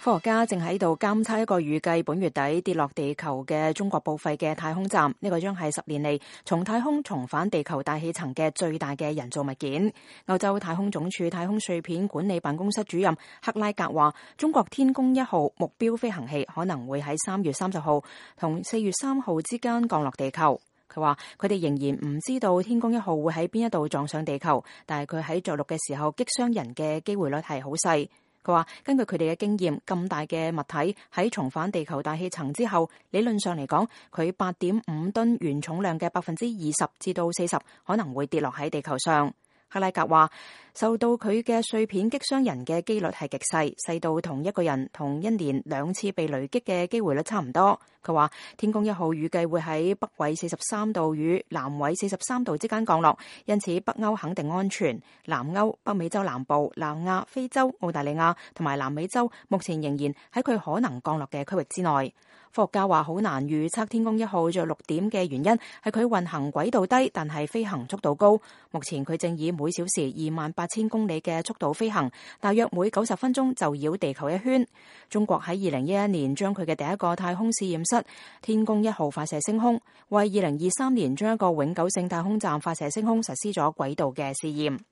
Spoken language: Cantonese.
科學家正喺度監測一個預計本月底跌落地球嘅中國報廢嘅太空站，呢個將係10年嚟從太空重返地球大氣層嘅最大嘅人造物件。歐洲太空總署太空碎片管理辦公室主任克拉格話，中國天宮1號目標飛行器可能會喺3月30號同4月3號之間降落地球。佢話佢哋仍然唔知道天宮1號會喺邊一度撞上地球，但係佢喺着陸嘅時候擊傷人嘅機會率係好細。佢話根據佢哋嘅經驗，咁大嘅物體喺重返地球大氣層之後，理論上嚟講，佢8.5噸原重量嘅20%至到40%可能會跌落喺地球上。克拉格話，受到佢嘅碎片擊傷人嘅機率係極細，細到同一個人同一年2次被雷擊嘅機會率差唔多。佢話天宮1號預計會喺北緯43度與南緯43度之間降落，因此北歐肯定安全。南歐、北美洲南部、南亞、非洲、澳大利亞同埋南美洲目前仍然喺佢可能降落嘅區域之內。科學家話好難預測天宮1號着陸點嘅原因係佢運行軌道低，但係飛行速度高。目前佢正以每小時28,000公里嘅速度飛行，大約每90分鐘就繞地球一圈。中國喺2011年將佢嘅第一個太空試驗室天宮1號發射升空，為2023年將一個永久性太空站發射升空實施咗軌道嘅試驗。